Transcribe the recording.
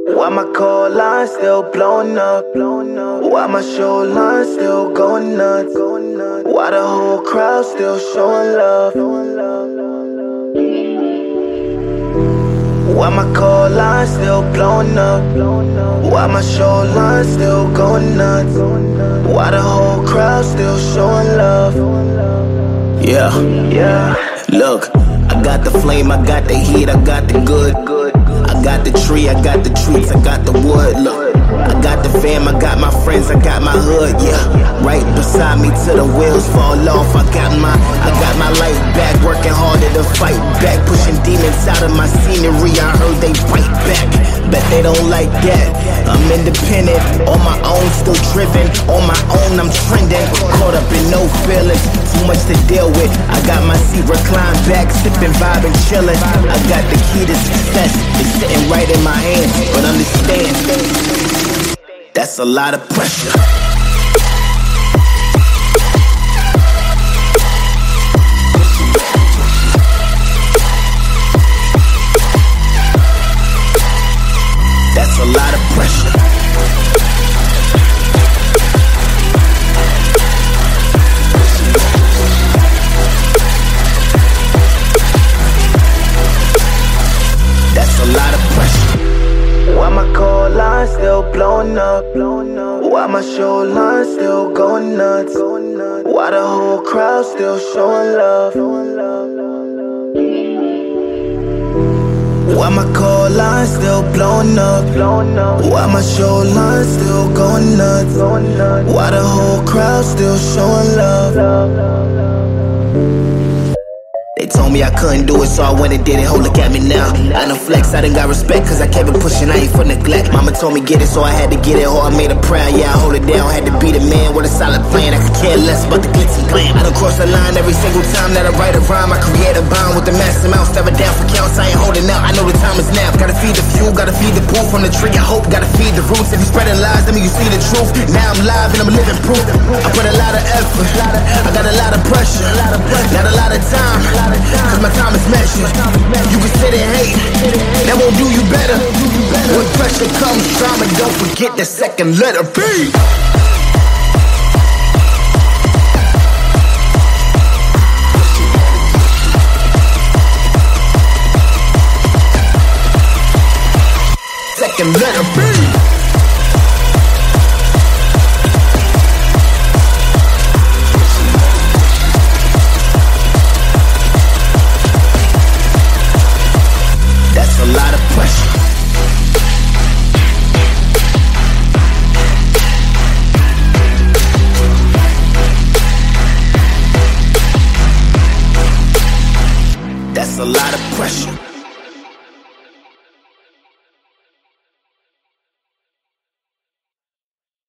Why my call line still blowing up? Why my show line still going nuts? Why the whole crowd still showing love? Why my call line still blowing up? Why my show line still going nuts? Why the whole crowd still showing love? Yeah. Look, I got the flame, I got the heat, I got the good. I got the tree, I got the treats, I got the wood. Look, I got the fam, I got my friends, I got my hood, yeah. Right beside me till the wheels fall off. I got my life back, working harder to fight back, pushing demons out of my scenery. I heard they fight back, bet they don't like that. I'm independent, on my own, still driven. On my own, I'm trending, caught up in no feelings, too much to deal with. I got my seat reclined back, sipping, vibing, chilling. I got the key to success, it's sitting right in my hand. But understand, that's a lot of pressure. That's a lot of pressure. That's a lot of pressure. Why my call line still blowing up? Why my show line still going nuts? Why the whole crowd still showing love? Why my call line still blowing up? Why my show line still going nuts? Why the whole crowd still showing love? They told me I couldn't do it, so I went and did it. Oh, look at me now. I done flex, I done got respect, cause I kept it pushing, I ain't for neglect. Mama told me get it, so I had to get it. Oh, I made a prayer, yeah, I hold it down. Had to be the man with a solid plan. I could care less about the glitz and glam. I done crossed the line every single time that I write a rhyme. I create a bond with the massive amounts, never down for counts. I ain't holding out, I know the time is now. Gotta feed the fuel, gotta feed the pool from the tree. I hope, gotta feed the roots. If you spreading lies, let me you see the truth. Now I'm live and I'm living proof. I put a lot of effort, I got a lot of pressure, not a lot of time, cause my time is measured. You can sit and hate, that won't do you better. When pressure comes, drama, don't forget the second letter B. Second letter B. That's a lot of pressure. That's a lot of pressure.